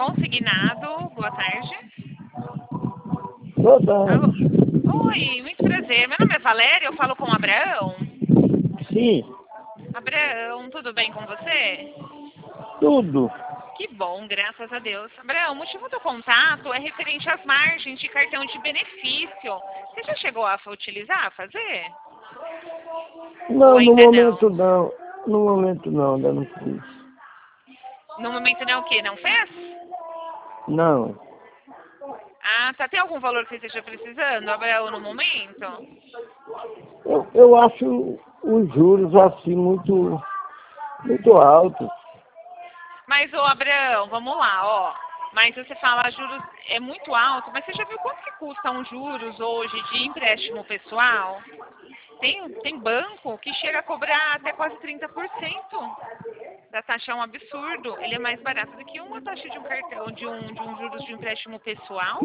Consignado, boa tarde. Boa tarde. Alô? Oi, muito prazer. Meu nome é Valéria, eu falo com o Abraão. Sim, Abraão, tudo bem com você? tudo. Que bom, graças a Deus. Abraão, o motivo do contato é referente às margens de cartão de benefício. Você já chegou a utilizar, fazer? Ou Não, no ainda momento não? não. No momento não, ainda não fiz. No momento não o quê? Não fez? Não. Ah, tá. Tem algum valor que você esteja precisando, Abraão, no momento? Eu acho os juros assim muito altos. Mas, ô Abraão, vamos lá, ó. Mas você fala juros é muito alto, mas você já viu quanto que custa um juros hoje de empréstimo pessoal? Tem banco que chega a cobrar até quase 30% da taxa, é um absurdo. Ele é mais barato do que uma taxa de um cartão, de um juros de empréstimo pessoal.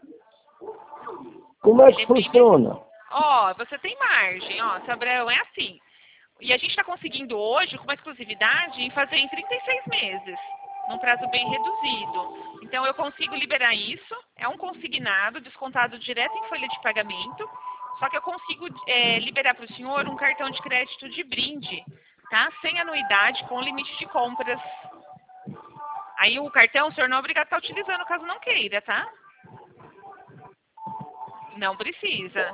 Como é Ele que é bem mais... funciona? Ó, você tem margem, ó, seu Abraão, é assim. E a gente está conseguindo hoje, com uma exclusividade, em fazer em 36 meses, num prazo bem reduzido. Então, eu consigo liberar isso, é um consignado, descontado direto em folha de pagamento, só que eu consigo liberar para o senhor um cartão de crédito de brinde, tá? Sem anuidade, com limite de compras. Aí o cartão o senhor não é obrigado a estar utilizando, caso não queira, tá? Não precisa.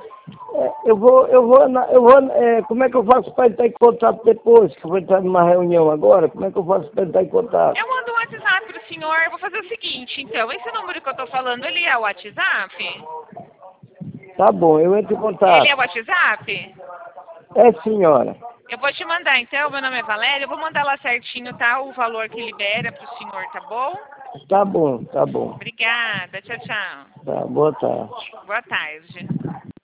Como é que eu faço para entrar em contato depois? Que eu vou entrar numa reunião agora, como é que eu faço para entrar em contato? Eu mando um WhatsApp pro senhor. Eu vou fazer o seguinte, então. Esse número que eu tô falando, ele é o WhatsApp? Tá bom, eu entro em Ele é o contato. WhatsApp? É, senhora. Eu vou te mandar, então. Meu nome é Valéria. Eu vou mandar lá certinho, tá? O valor que libera pro senhor, tá bom? Tá bom, tá bom. Obrigada. Tchau, tchau. Tá, boa tarde. Boa tarde.